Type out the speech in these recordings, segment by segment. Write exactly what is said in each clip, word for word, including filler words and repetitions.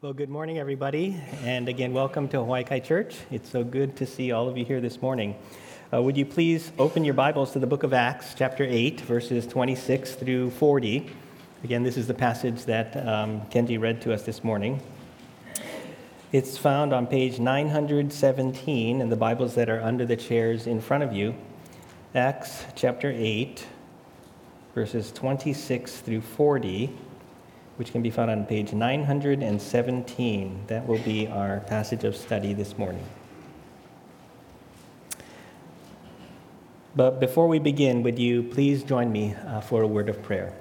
Well, good morning, everybody. And again, welcome to Hawaii Kai Church. It's so good to see all of you here this morning. Uh, would you please open your Bibles to the book of Acts, chapter eight, verses twenty-six through forty. Again, this is the passage that um, Kenji read to us this morning. It's found on page nine hundred seventeen in the Bibles that are under the chairs in front of you. Acts, chapter eight, verses twenty-six through forty. Which can be found on page nine hundred seventeen. That will be our passage of study this morning. But before we begin, would you please join me uh, for a word of prayer?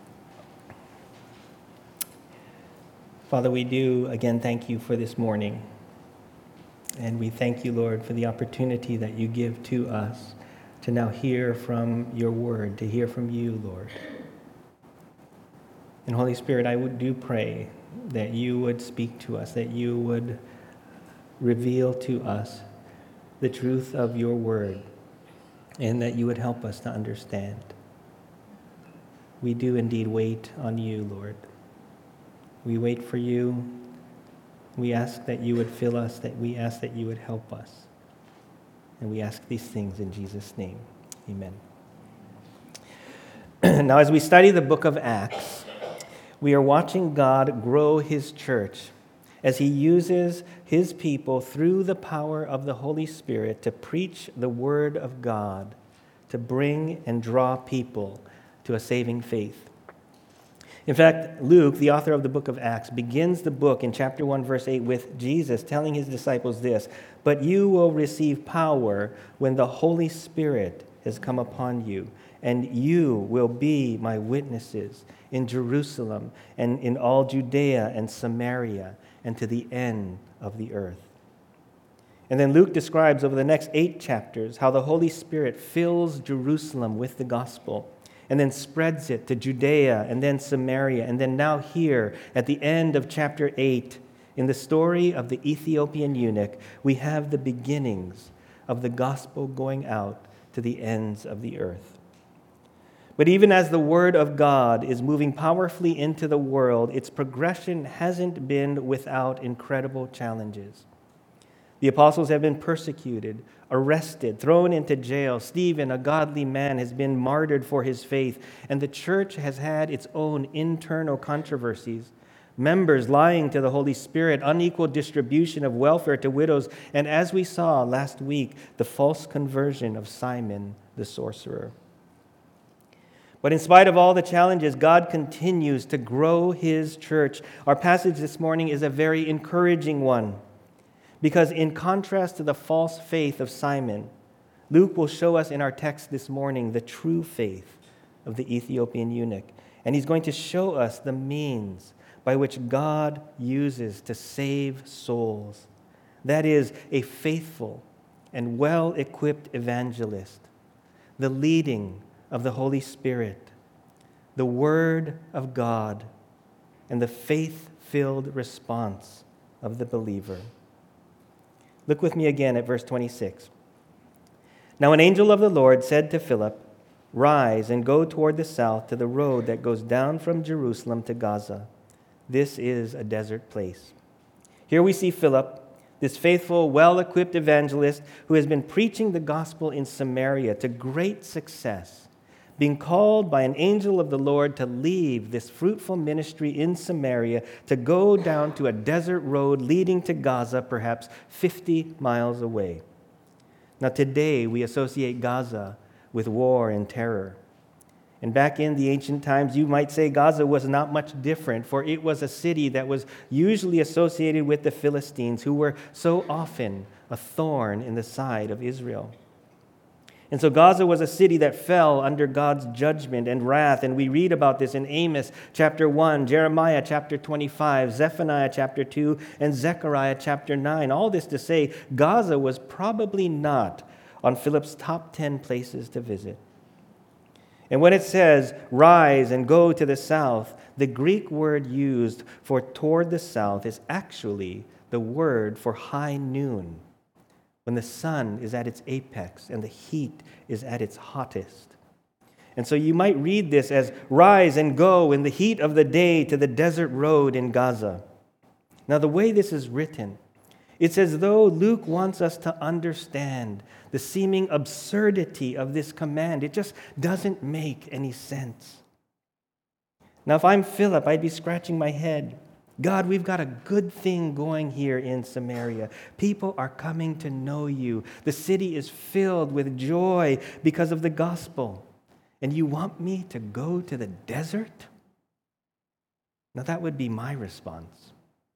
Father, we do again thank you for this morning. And we thank you, Lord, for the opportunity that you give to us to now hear from your word, to hear from you, Lord. And Holy Spirit, I would do pray that you would speak to us, that you would reveal to us the truth of your word, and that you would help us to understand. We do indeed wait on you, Lord. We wait for you. We ask that you would fill us, that we ask that you would help us. And we ask these things in Jesus' name. Amen. Now, as we study the book of Acts, we are watching God grow his church as he uses his people through the power of the Holy Spirit to preach the word of God, to bring and draw people to a saving faith. In fact, Luke, the author of the book of Acts, begins the book in chapter one, verse eight with Jesus telling his disciples this: "But you will receive power when the Holy Spirit has come upon you, and you will be my witnesses in Jerusalem and in all Judea and Samaria and to the end of the earth." And then Luke describes over the next eight chapters how the Holy Spirit fills Jerusalem with the gospel and then spreads it to Judea and then Samaria. And then now here at the end of chapter eight, in the story of the Ethiopian eunuch, we have the beginnings of the gospel going out to the ends of the earth. But even as the Word of God is moving powerfully into the world, its progression hasn't been without incredible challenges. The apostles have been persecuted, arrested, thrown into jail. Stephen, a godly man, has been martyred for his faith, and the church has had its own internal controversies. Members lying to the Holy Spirit, unequal distribution of welfare to widows, and as we saw last week, the false conversion of Simon the sorcerer. But in spite of all the challenges, God continues to grow his church. Our passage this morning is a very encouraging one, because in contrast to the false faith of Simon, Luke will show us in our text this morning the true faith of the Ethiopian eunuch. And he's going to show us the means by which God uses to save souls. That is, a faithful and well-equipped evangelist, the leading of the Holy Spirit, the Word of God, and the faith-filled response of the believer. Look with me again at verse twenty-six. "Now an angel of the Lord said to Philip, 'Rise and go toward the south to the road that goes down from Jerusalem to Gaza. This is a desert place.'" Here we see Philip, this faithful, well-equipped evangelist who has been preaching the gospel in Samaria to great success, being called by an angel of the Lord to leave this fruitful ministry in Samaria to go down to a desert road leading to Gaza, perhaps fifty miles away. Now today we associate Gaza with war and terror. And back in the ancient times, you might say Gaza was not much different, for it was a city that was usually associated with the Philistines, who were so often a thorn in the side of Israel. And so Gaza was a city that fell under God's judgment and wrath, and we read about this in Amos chapter one, Jeremiah chapter twenty-five, Zephaniah chapter two, and Zechariah chapter nine. All this to say, Gaza was probably not on Philip's top ten places to visit. And when it says, "Rise and go to the south," the Greek word used for toward the south is actually the word for high noon, when the sun is at its apex and the heat is at its hottest. And so you might read this as, "Rise and go in the heat of the day to the desert road in Gaza." Now, the way this is written, it's as though Luke wants us to understand the seeming absurdity of this command. It just doesn't make any sense. Now, if I'm Philip, I'd be scratching my head. God, we've got a good thing going here in Samaria. People are coming to know you. The city is filled with joy because of the gospel. And you want me to go to the desert? Now, that would be my response.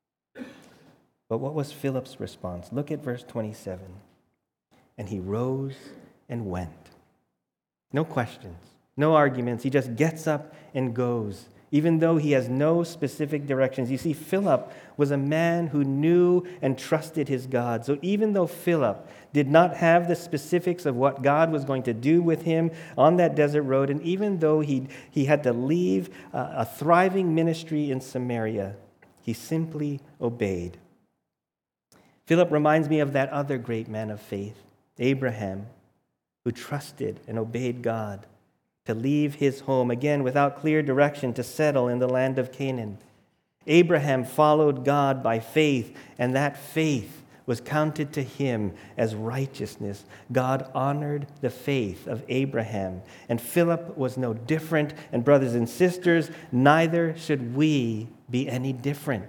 But what was Philip's response? Look at verse twenty-seven. And he rose and went. No questions, no arguments. He just gets up and goes, even though he has no specific directions. You see, Philip was a man who knew and trusted his God. So even though Philip did not have the specifics of what God was going to do with him on that desert road, and even though he, he had to leave a, a thriving ministry in Samaria, he simply obeyed. Philip reminds me of that other great man of faith, Abraham, who trusted and obeyed God to leave his home, again, without clear direction, to settle in the land of Canaan. Abraham followed God by faith, and that faith was counted to him as righteousness. God honored the faith of Abraham, and Philip was no different. And brothers and sisters, neither should we be any different.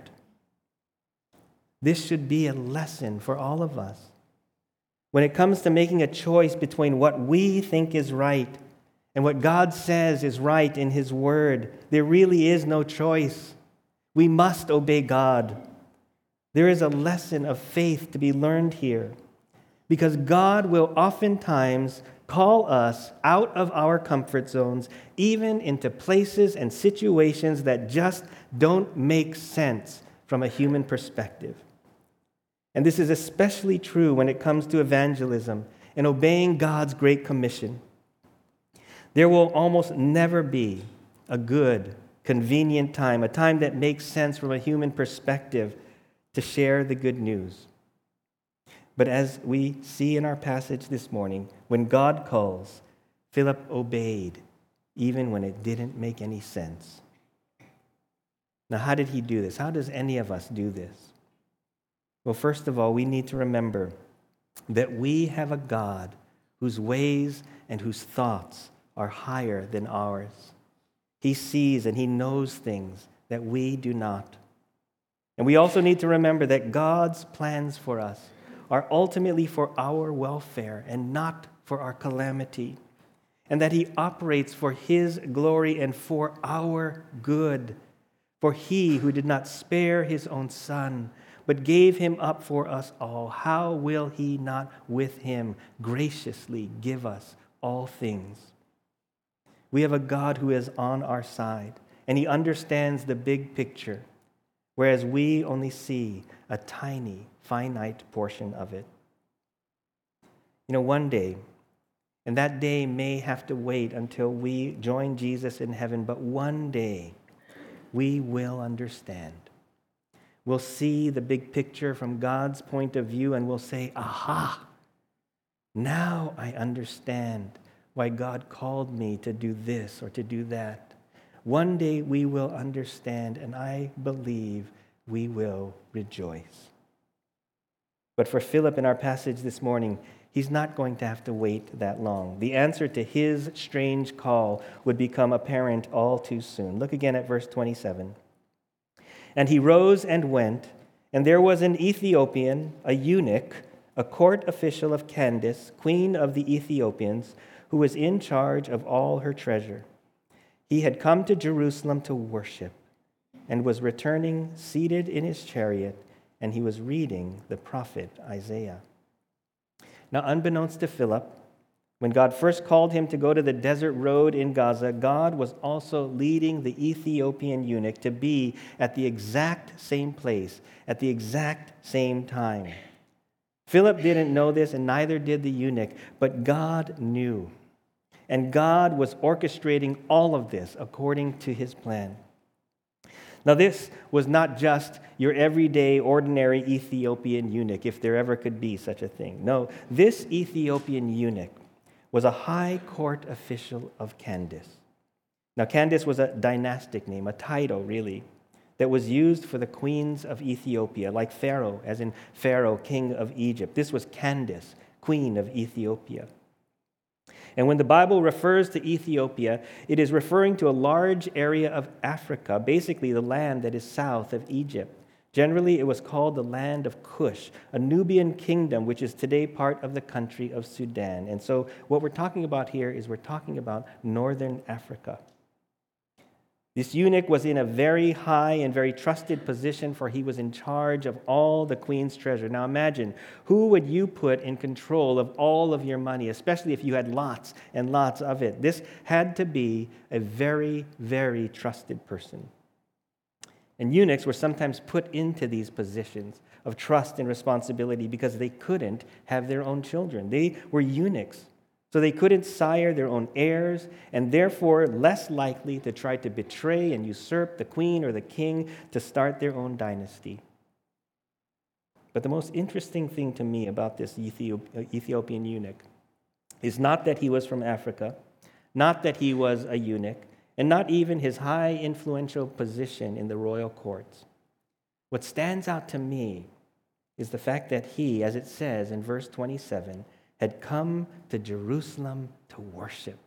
This should be a lesson for all of us. When it comes to making a choice between what we think is right and what God says is right in His Word, there really is no choice. We must obey God. There is a lesson of faith to be learned here, because God will oftentimes call us out of our comfort zones, even into places and situations that just don't make sense from a human perspective. And this is especially true when it comes to evangelism and obeying God's great commission. There will almost never be a good, convenient time, a time that makes sense from a human perspective to share the good news. But as we see in our passage this morning, when God calls, Philip obeyed, even when it didn't make any sense. Now, how did he do this? How does any of us do this? Well, first of all, we need to remember that we have a God whose ways and whose thoughts are higher than ours. He sees and He knows things that we do not. And we also need to remember that God's plans for us are ultimately for our welfare and not for our calamity, and that He operates for His glory and for our good. For He who did not spare His own Son, but gave Him up for us all, how will He not with Him graciously give us all things? We have a God who is on our side, and He understands the big picture, whereas we only see a tiny, finite portion of it. You know, one day, and that day may have to wait until we join Jesus in heaven, but one day we will understand. We'll see the big picture from God's point of view, and we'll say, aha, now I understand why God called me to do this or to do that. One day we will understand, and I believe we will rejoice. But for Philip in our passage this morning, he's not going to have to wait that long. The answer to his strange call would become apparent all too soon. Look again at verse twenty-seven. And he rose and went, and there was an Ethiopian, a eunuch, a court official of Candace, queen of the Ethiopians, who was in charge of all her treasure. He had come to Jerusalem to worship, and was returning seated in his chariot, and he was reading the prophet Isaiah. Now, unbeknownst to Philip, when God first called him to go to the desert road in Gaza, God was also leading the Ethiopian eunuch to be at the exact same place, at the exact same time. Philip didn't know this, and neither did the eunuch, but God knew. And God was orchestrating all of this according to His plan. Now, this was not just your everyday, ordinary Ethiopian eunuch, if there ever could be such a thing. No, this Ethiopian eunuch was a high court official of Candace. Now, Candace was a dynastic name, a title, really. that was used for the queens of Ethiopia, like Pharaoh, as in Pharaoh, king of Egypt. This was Candace, queen of Ethiopia. And when the Bible refers to Ethiopia, it is referring to a large area of Africa, basically the land that is south of Egypt. Generally, it was called the land of Cush, a Nubian kingdom, which is today part of the country of Sudan. And so what we're talking about here is we're talking about northern Africa. This eunuch was in a very high and very trusted position, for he was in charge of all the queen's treasure. Now imagine, who would you put in control of all of your money, especially if you had lots and lots of it? This had to be a very, very trusted person. And eunuchs were sometimes put into these positions of trust and responsibility because they couldn't have their own children. They were eunuchs. So they couldn't sire their own heirs, and therefore less likely to try to betray and usurp the queen or the king to start their own dynasty. But the most interesting thing to me about this Ethiopian eunuch is not that he was from Africa, not that he was a eunuch, and not even his high influential position in the royal courts. What stands out to me is the fact that he, as it says in verse twenty-seven, had come to Jerusalem to worship.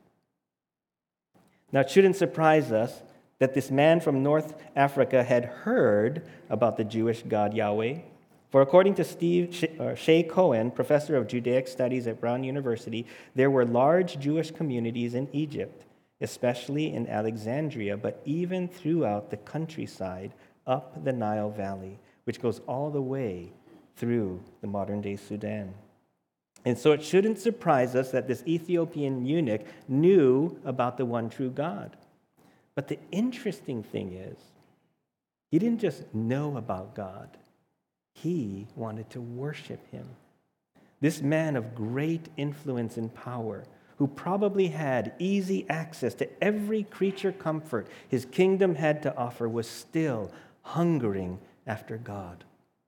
Now, it shouldn't surprise us that this man from North Africa had heard about the Jewish God Yahweh. For according to Steve Shea Cohen, professor of Judaic Studies at Brown University, there were large Jewish communities in Egypt, especially in Alexandria, but even throughout the countryside up the Nile Valley, which goes all the way through the modern-day Sudan. And so it shouldn't surprise us that this Ethiopian eunuch knew about the one true God. But the interesting thing is, he didn't just know about God. He wanted to worship him. This man of great influence and power, who probably had easy access to every creature comfort his kingdom had to offer, was still hungering after God.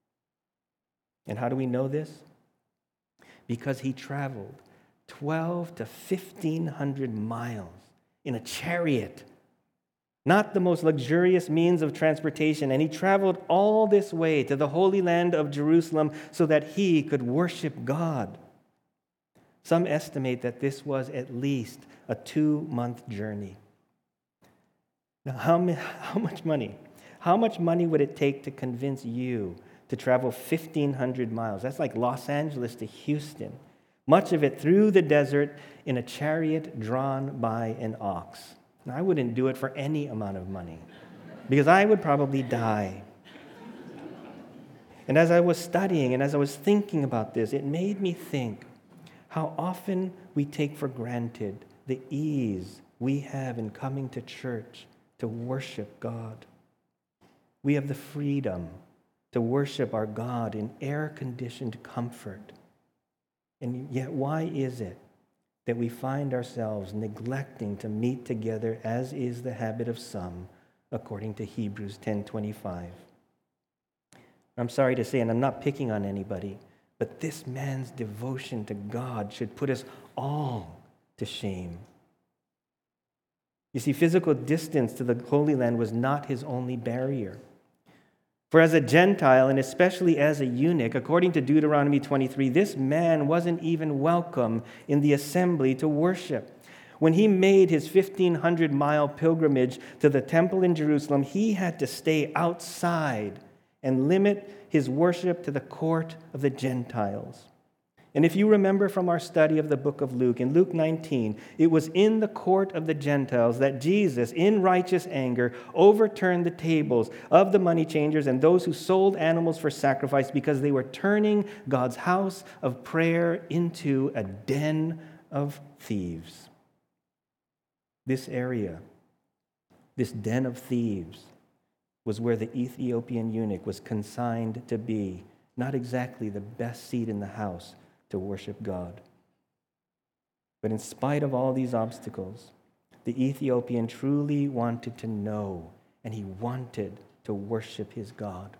And how do we know this? Because he traveled twelve to fifteen hundred miles in a chariot, not the most luxurious means of transportation, and he traveled all this way to the Holy Land of Jerusalem so that he could worship God. Some estimate that this was at least a two-month journey. Now, how, how much money? How much money would it take to convince you to travel fifteen hundred miles? That's like Los Angeles to Houston. Much of it through the desert in a chariot drawn by an ox. Now, I wouldn't do it for any amount of money because I would probably die. And as I was studying and as I was thinking about this, it made me think how often we take for granted the ease we have in coming to church to worship God. We have the freedom to worship our God in air-conditioned comfort. And yet, why is it that we find ourselves neglecting to meet together, as is the habit of some, according to Hebrews ten twenty-five? I'm sorry to say, and I'm not picking on anybody, but this man's devotion to God should put us all to shame. You see, physical distance to the Holy Land was not his only barrier. For as a Gentile, and especially as a eunuch, according to Deuteronomy twenty-three, this man wasn't even welcome in the assembly to worship. When he made his fifteen hundred mile pilgrimage to the temple in Jerusalem, he had to stay outside and limit his worship to the court of the Gentiles. And if you remember from our study of the book of Luke, in Luke nineteen, it was in the court of the Gentiles that Jesus, in righteous anger, overturned the tables of the money changers and those who sold animals for sacrifice because they were turning God's house of prayer into a den of thieves. This area, this den of thieves, was where the Ethiopian eunuch was consigned to be, not exactly the best seat in the house to worship God. But in spite of all these obstacles, the Ethiopian truly wanted to know, and he wanted to worship his God.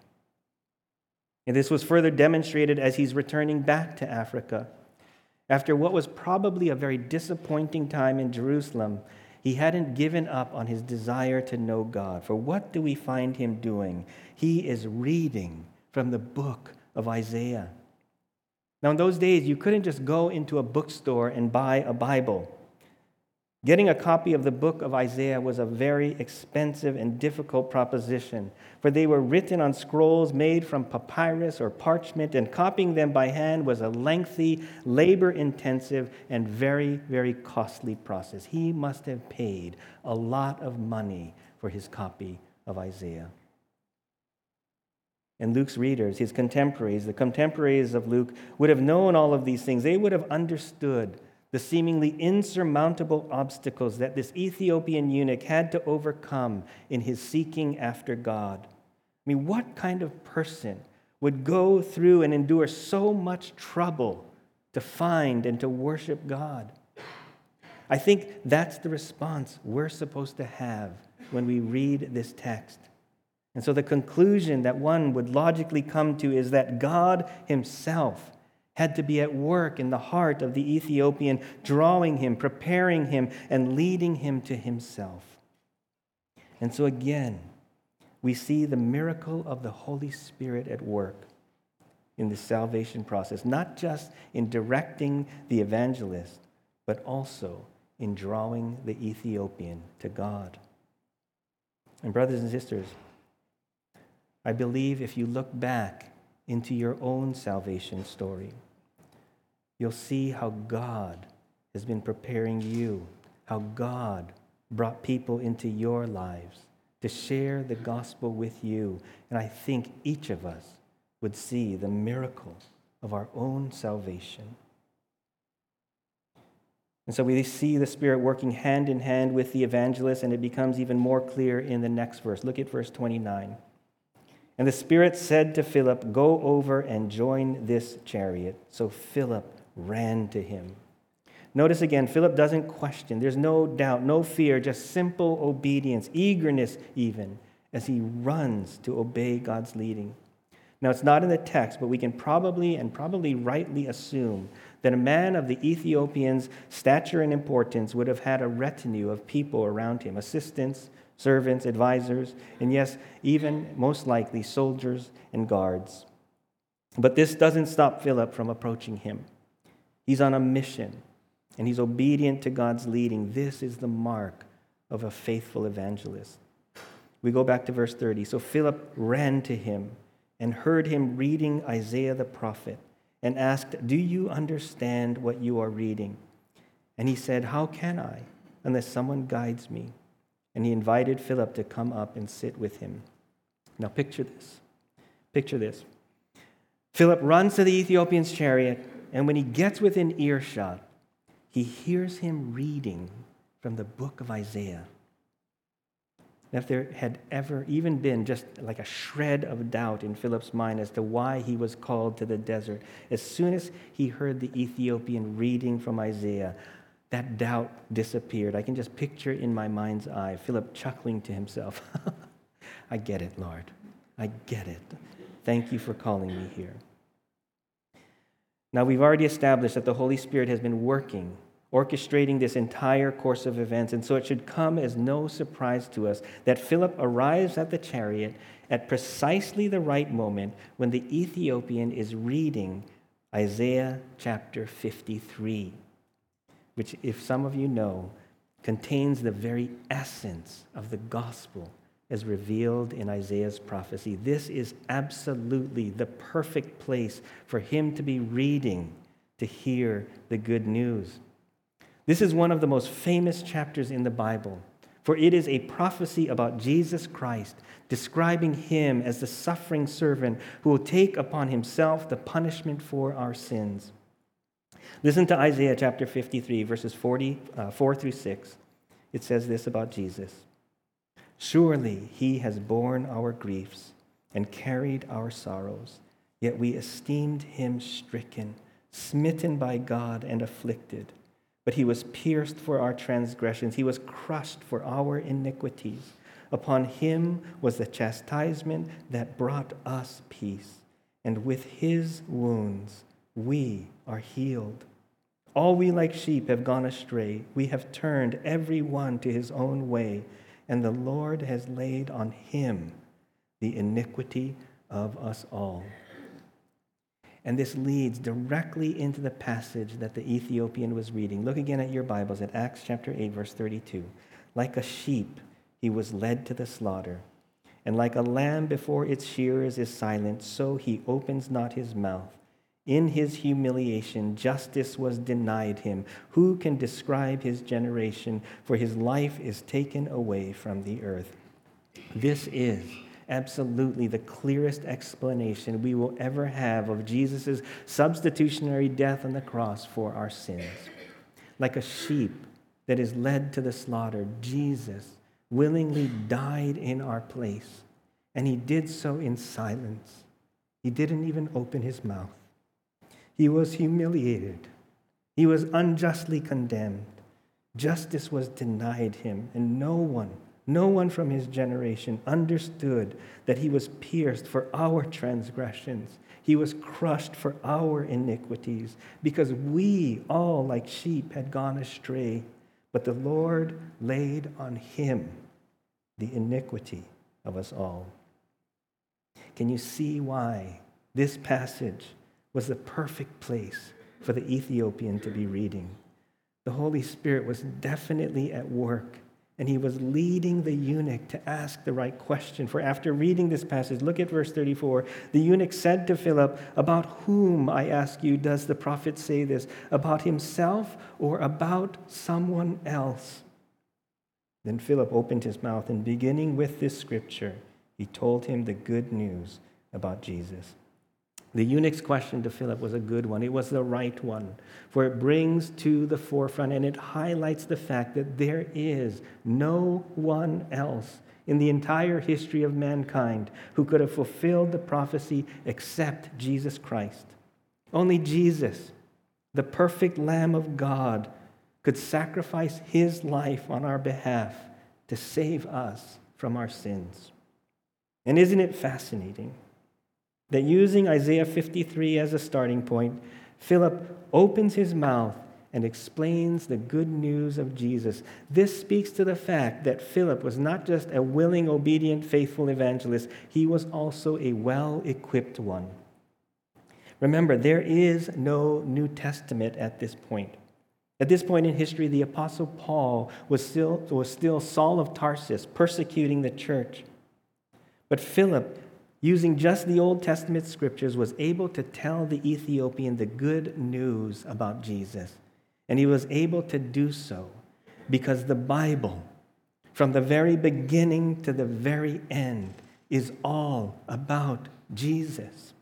And this was further demonstrated as he's returning back to Africa. After what was probably a very disappointing time in Jerusalem, He hadn't given up on his desire to know God. For what do we find him doing? He is reading from the book of Isaiah. Now, in those days, you couldn't just go into a bookstore and buy a Bible. Getting a copy of the book of Isaiah was a very expensive and difficult proposition, for they were written on scrolls made from papyrus or parchment, and copying them by hand was a lengthy, labor-intensive, and very, very costly process. He must have paid a lot of money for his copy of Isaiah. And Luke's readers, his contemporaries, the contemporaries of Luke, would have known all of these things. They would have understood the seemingly insurmountable obstacles that this Ethiopian eunuch had to overcome in his seeking after God. I mean, what kind of person would go through and endure so much trouble to find and to worship God? I think that's the response we're supposed to have when we read this text. And so the conclusion that one would logically come to is that God himself had to be at work in the heart of the Ethiopian, drawing him, preparing him, and leading him to himself. And so again, we see the miracle of the Holy Spirit at work in the salvation process, not just in directing the evangelist, but also in drawing the Ethiopian to God. And brothers and sisters, I believe if you look back into your own salvation story, you'll see how God has been preparing you, how God brought people into your lives to share the gospel with you. And I think each of us would see the miracle of our own salvation. And so we see the Spirit working hand in hand with the evangelist, and it becomes even more clear in the next verse. Look at verse twenty-nine. And the Spirit said to Philip, "Go over and join this chariot." So Philip ran to him. Notice again, Philip doesn't question. There's no doubt, no fear, just simple obedience, eagerness even, as he runs to obey God's leading. Now, it's not in the text, but we can probably and probably rightly assume that a man of the Ethiopian's stature and importance would have had a retinue of people around him, assistants, servants, advisors, and yes, even most likely soldiers and guards. But this doesn't stop Philip from approaching him. He's on a mission, and he's obedient to God's leading. This is the mark of a faithful evangelist. We go back to verse thirty. So Philip ran to him and heard him reading Isaiah the prophet and asked, "Do you understand what you are reading?" And he said, "How can I, unless someone guides me?" And he invited Philip to come up and sit with him. Now picture this. Picture this. Philip runs to the Ethiopian's chariot, and when he gets within earshot, he hears him reading from the book of Isaiah. Now, if there had ever even been just like a shred of doubt in Philip's mind as to why he was called to the desert, as soon as he heard the Ethiopian reading from Isaiah, that doubt disappeared. I can just picture in my mind's eye Philip chuckling to himself. I get it, Lord. I get it. Thank you for calling me here. Now, we've already established that the Holy Spirit has been working, orchestrating this entire course of events, and so it should come as no surprise to us that Philip arrives at the chariot at precisely the right moment when the Ethiopian is reading Isaiah chapter fifty-three. Which, if some of you know, contains the very essence of the gospel as revealed in Isaiah's prophecy. This is absolutely the perfect place for him to be reading, to hear the good news. This is one of the most famous chapters in the Bible, for it is a prophecy about Jesus Christ, describing him as the suffering servant who will take upon himself the punishment for our sins. Listen to Isaiah chapter fifty-three, verses forty-four through six. It says this about Jesus. "Surely he has borne our griefs and carried our sorrows, yet we esteemed him stricken, smitten by God, and afflicted. But he was pierced for our transgressions. He was crushed for our iniquities. Upon him was the chastisement that brought us peace, and with his wounds we are healed. All we like sheep have gone astray. We have turned every one to his own way, and the Lord has laid on him the iniquity of us all." And this leads directly into the passage that the Ethiopian was reading. Look again at your Bibles at Acts chapter eight, verse thirty-two. "Like a sheep, he was led to the slaughter. And like a lamb before its shearers is silent, so he opens not his mouth. In his humiliation, justice was denied him. Who can describe his generation? For his life is taken away from the earth." This is absolutely the clearest explanation we will ever have of Jesus' substitutionary death on the cross for our sins. Like a sheep that is led to the slaughter, Jesus willingly died in our place, and he did so in silence. He didn't even open his mouth. He was humiliated. He was unjustly condemned. Justice was denied him, and no one No one from his generation understood that he was pierced for our transgressions. He was crushed for our iniquities, because we all, like sheep, had gone astray. But the Lord laid on him the iniquity of us all. Can you see why this passage was the perfect place for the Ethiopian to be reading? The Holy Spirit was definitely at work, and he was leading the eunuch to ask the right question. For after reading this passage, look at verse thirty-four. The eunuch said to Philip, "About whom, I ask you, does the prophet say this? About himself or about someone else?" Then Philip opened his mouth, and beginning with this scripture, he told him the good news about Jesus. The eunuch's question to Philip was a good one. It was the right one, for it brings to the forefront and it highlights the fact that there is no one else in the entire history of mankind who could have fulfilled the prophecy except Jesus Christ. Only Jesus, the perfect Lamb of God, could sacrifice his life on our behalf to save us from our sins. And isn't it fascinating that using Isaiah fifty-three as a starting point, Philip opens his mouth and explains the good news of Jesus? This speaks to the fact that Philip was not just a willing, obedient, faithful evangelist, he was also a well-equipped one. Remember, there is no New Testament at this point. At this point in history, the Apostle Paul was still, was still Saul of Tarsus, persecuting the church. But Philip, using just the Old Testament scriptures, was able to tell the Ethiopian the good news about Jesus. And he was able to do so because the Bible, from the very beginning to the very end, is all about Jesus.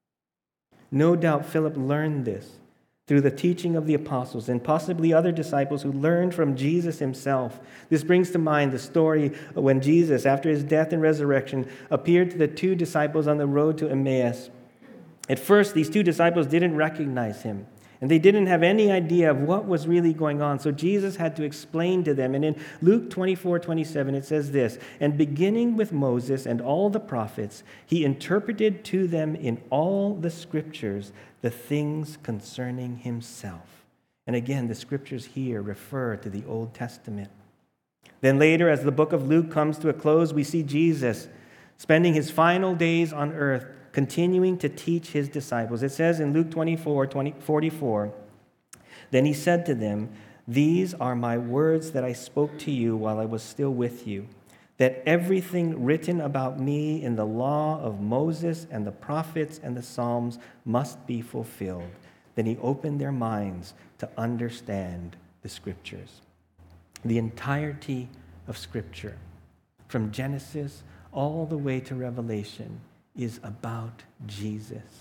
No doubt Philip learned this through the teaching of the apostles and possibly other disciples who learned from Jesus himself. This brings to mind the story when Jesus, after his death and resurrection, appeared to the two disciples on the road to Emmaus. At first, these two disciples didn't recognize him, and they didn't have any idea of what was really going on. So Jesus had to explain to them. And in Luke twenty-four twenty-seven, it says this, "And beginning with Moses and all the prophets, he interpreted to them in all the scriptures the things concerning himself." And again, the scriptures here refer to the Old Testament. Then later, as the book of Luke comes to a close, we see Jesus spending his final days on earth, continuing to teach his disciples. It says in Luke twenty-four forty-four, "Then he said to them, 'These are my words that I spoke to you while I was still with you, that everything written about me in the law of Moses and the prophets and the Psalms must be fulfilled.' Then he opened their minds to understand the scriptures." The entirety of Scripture, from Genesis all the way to Revelation, is about Jesus.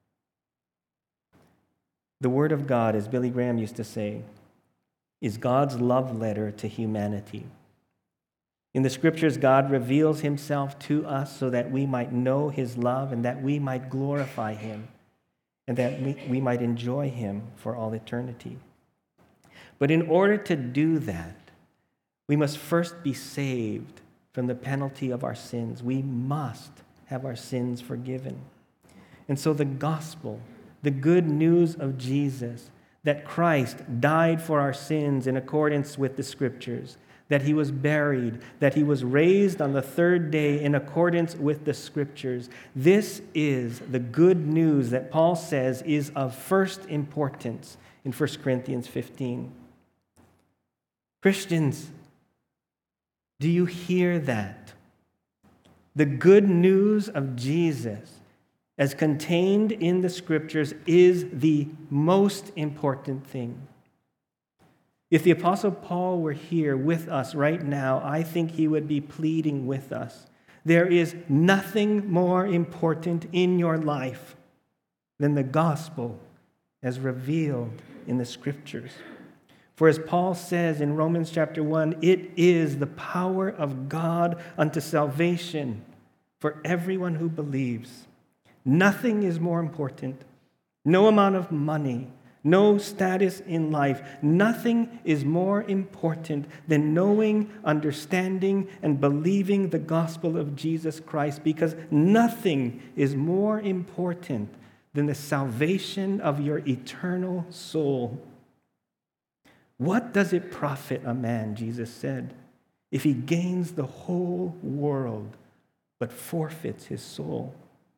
The Word of God, as Billy Graham used to say, is God's love letter to humanity. In the Scriptures, God reveals himself to us so that we might know his love and that we might glorify him and that we might enjoy him for all eternity. But in order to do that, we must first be saved from the penalty of our sins. We must have our sins forgiven. And so the gospel, the good news of Jesus, that Christ died for our sins in accordance with the Scriptures, that he was buried, that he was raised on the third day in accordance with the Scriptures. This is the good news that Paul says is of first importance in First Corinthians fifteen. Christians, do you hear that? The good news of Jesus, as contained in the Scriptures, is the most important thing. If the Apostle Paul were here with us right now, I think he would be pleading with us. There is nothing more important in your life than the gospel as revealed in the Scriptures. For as Paul says in Romans chapter one, it is the power of God unto salvation for everyone who believes. Nothing is more important. No amount of money, no status in life, nothing is more important than knowing, understanding, and believing the gospel of Jesus Christ, because nothing is more important than the salvation of your eternal soul. What does it profit a man, Jesus said, if he gains the whole world but forfeits his soul?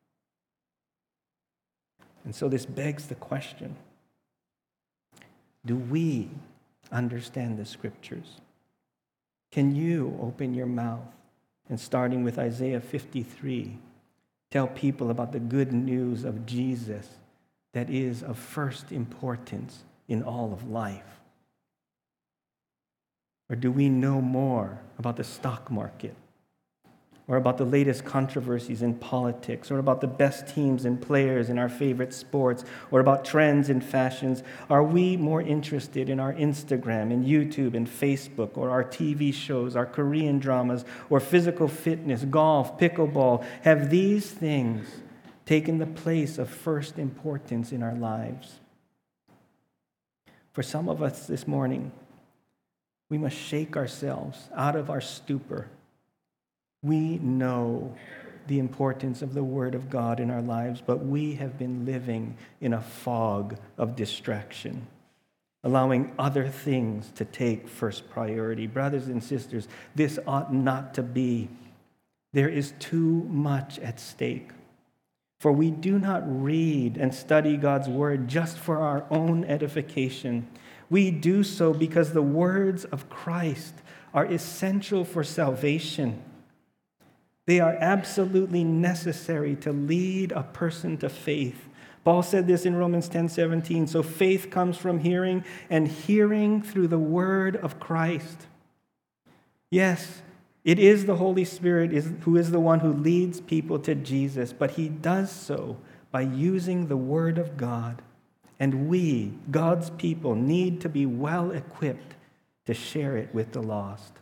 And so this begs the question, do we understand the Scriptures? Can you open your mouth and, starting with Isaiah fifty-three, tell people about the good news of Jesus that is of first importance in all of life? Or do we know more about the stock market, or about the latest controversies in politics, or about the best teams and players in our favorite sports, or about trends and fashions? Are we more interested in our Instagram and YouTube and Facebook, or our T V shows, our Korean dramas, or physical fitness, golf, pickleball? Have these things taken the place of first importance in our lives? For some of us this morning, we must shake ourselves out of our stupor. We know the importance of the Word of God in our lives, but we have been living in a fog of distraction, allowing other things to take first priority. Brothers and sisters, this ought not to be. There is too much at stake. For we do not read and study God's Word just for our own edification. We do so because the words of Christ are essential for salvation. They are absolutely necessary to lead a person to faith. Paul said this in Romans ten seventeen. So faith comes from hearing, and hearing through the word of Christ. Yes, it is the Holy Spirit is, who is the one who leads people to Jesus, but he does so by using the word of God. And we, God's people, need to be well equipped to share it with the lost.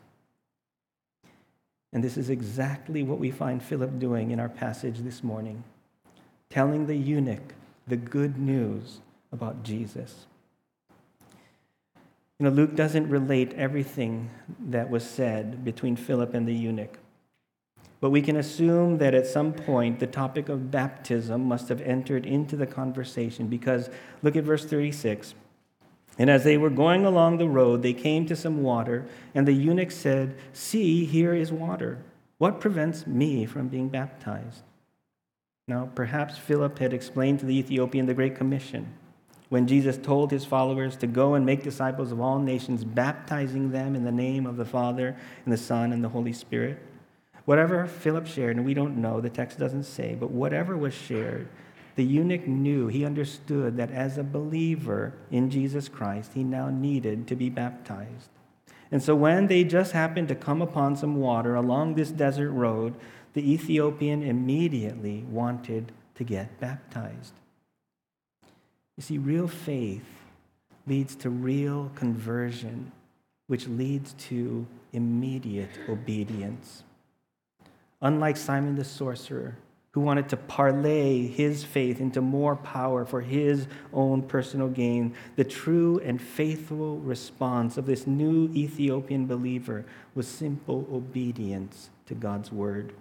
And this is exactly what we find Philip doing in our passage this morning, telling the eunuch the good news about Jesus. You know, Luke doesn't relate everything that was said between Philip and the eunuch, but we can assume that at some point the topic of baptism must have entered into the conversation, because look at verse thirty-six. And as they were going along the road, they came to some water, and the eunuch said, "See, here is water. What prevents me from being baptized?" Now, perhaps Philip had explained to the Ethiopian the Great Commission, when Jesus told his followers to go and make disciples of all nations, baptizing them in the name of the Father and the Son and the Holy Spirit. Whatever Philip shared, and we don't know, the text doesn't say, but whatever was shared, the eunuch knew, he understood that as a believer in Jesus Christ, he now needed to be baptized. And so when they just happened to come upon some water along this desert road, the Ethiopian immediately wanted to get baptized. You see, real faith leads to real conversion, which leads to immediate obedience. Unlike Simon the sorcerer, who wanted to parlay his faith into more power for his own personal gain, the true and faithful response of this new Ethiopian believer was simple obedience to God's word.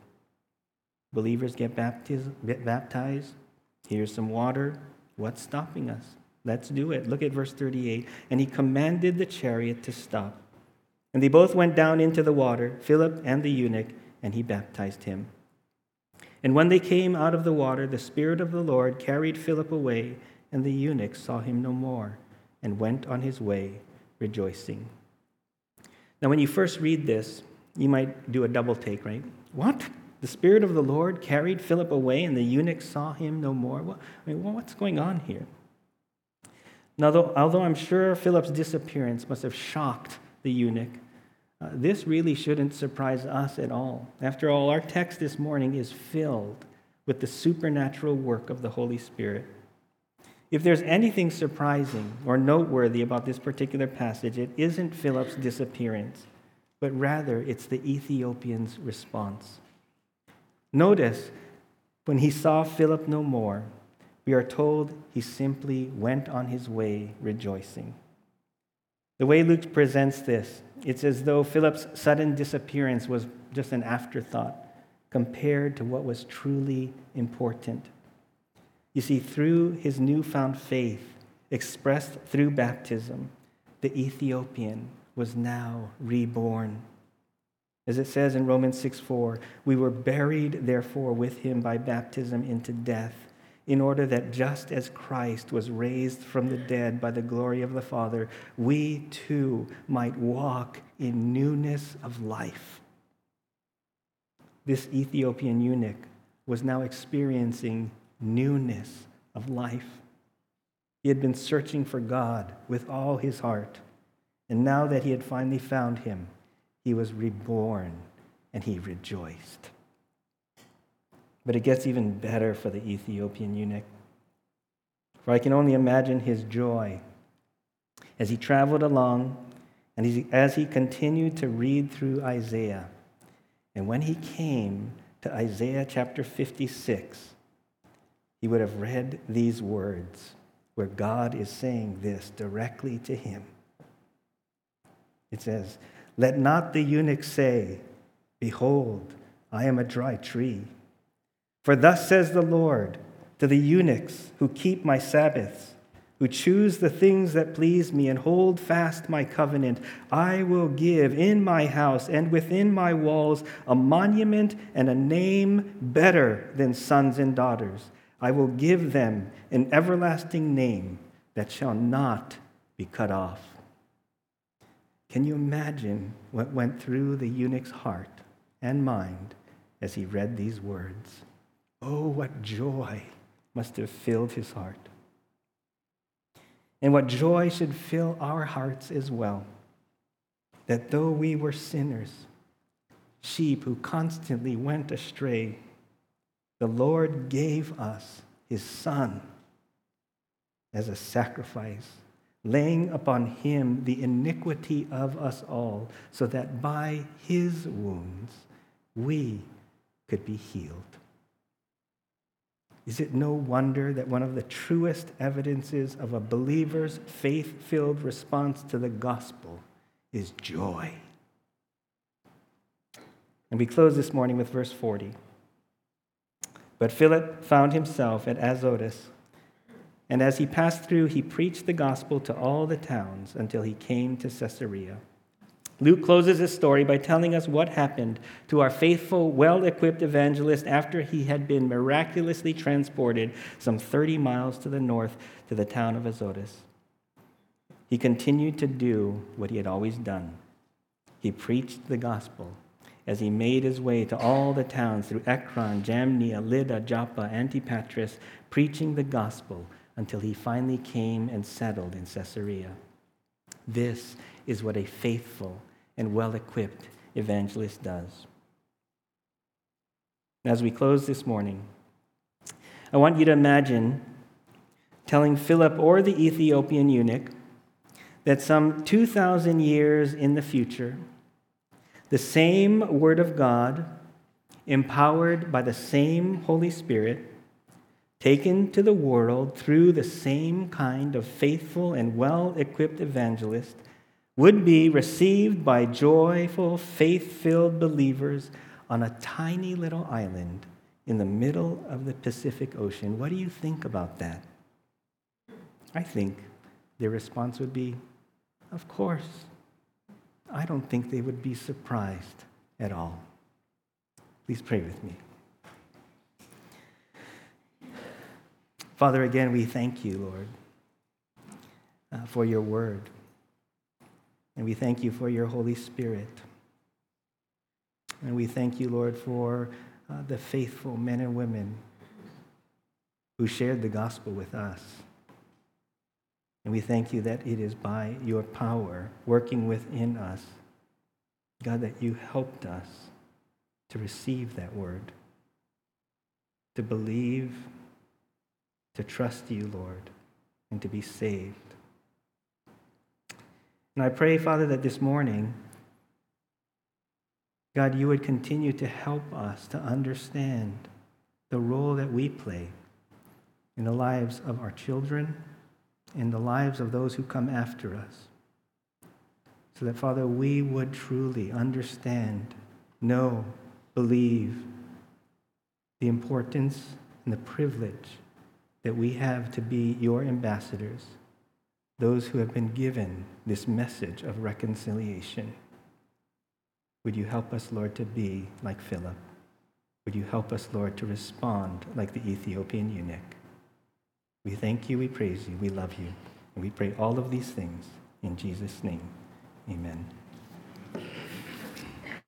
Believers get baptized. Get baptized. Here's some water. What's stopping us? Let's do it. Look at verse thirty-eight. And he commanded the chariot to stop. And they both went down into the water, Philip and the eunuch, and he baptized him. And when they came out of the water, the Spirit of the Lord carried Philip away, and the eunuch saw him no more, and went on his way, rejoicing. Now, when you first read this, you might do a double take, right? What? The Spirit of the Lord carried Philip away, and the eunuch saw him no more? What, I mean, what's going on here? Now, although, although I'm sure Philip's disappearance must have shocked the eunuch, uh, this really shouldn't surprise us at all. After all, our text this morning is filled with the supernatural work of the Holy Spirit. If there's anything surprising or noteworthy about this particular passage, it isn't Philip's disappearance, but rather it's the Ethiopian's response. Notice, when he saw Philip no more, we are told he simply went on his way rejoicing. The way Luke presents this, it's as though Philip's sudden disappearance was just an afterthought compared to what was truly important. You see, through his newfound faith, expressed through baptism, the Ethiopian was now reborn. As it says in Romans six four, we were buried, therefore, with him by baptism into death, in order that just as Christ was raised from the dead by the glory of the Father, we too might walk in newness of life. This Ethiopian eunuch was now experiencing newness of life. He had been searching for God with all his heart, and now that he had finally found him, he was reborn and he rejoiced. But it gets even better for the Ethiopian eunuch. For I can only imagine his joy as he traveled along and as he continued to read through Isaiah. And when he came to Isaiah chapter fifty-six, he would have read these words where God is saying this directly to him. It says, "Let not the eunuch say, 'Behold, I am a dry tree.' For thus says the Lord to the eunuchs who keep my Sabbaths, who choose the things that please me and hold fast my covenant, I will give in my house and within my walls a monument and a name better than sons and daughters. I will give them an everlasting name that shall not be cut off." Can you imagine what went through the eunuch's heart and mind as he read these words? Oh, what joy must have filled his heart. And what joy should fill our hearts as well, that though we were sinners, sheep who constantly went astray, the Lord gave us his Son as a sacrifice, laying upon him the iniquity of us all, so that by his wounds we could be healed. Is it no wonder that one of the truest evidences of a believer's faith-filled response to the gospel is joy? And we close this morning with verse forty. "But Philip found himself at Azotus, and as he passed through, he preached the gospel to all the towns until he came to Caesarea." Luke closes his story by telling us what happened to our faithful, well-equipped evangelist after he had been miraculously transported some thirty miles to the north to the town of Azotus. He continued to do what he had always done. He preached the gospel as he made his way to all the towns through Ekron, Jamnia, Lydda, Joppa, Antipatris, preaching the gospel until he finally came and settled in Caesarea. This is what a faithful and well-equipped evangelist does. As we close this morning, I want you to imagine telling Philip or the Ethiopian eunuch that some two thousand years in the future, the same Word of God, empowered by the same Holy Spirit, taken to the world through the same kind of faithful and well-equipped evangelist, would be received by joyful, faith-filled believers on a tiny little island in the middle of the Pacific Ocean. What do you think about that? I think their response would be, of course. I don't think they would be surprised at all. Please pray with me. Father, again, we thank you, Lord, uh, for your word. And we thank you for your Holy Spirit. And we thank you, Lord, for uh, the faithful men and women who shared the gospel with us. And we thank you that it is by your power working within us, God, that you helped us to receive that word, to believe, to trust you, Lord, and to be saved. And I pray, Father, that this morning, God, you would continue to help us to understand the role that we play in the lives of our children, in the lives of those who come after us. So that, Father, we would truly understand, know, believe the importance and the privilege that we have to be your ambassadors, those who have been given this message of reconciliation. Would you help us, Lord, to be like Philip? Would you help us, Lord, to respond like the Ethiopian eunuch? We thank you, we praise you, we love you, and we pray all of these things in Jesus' name. Amen.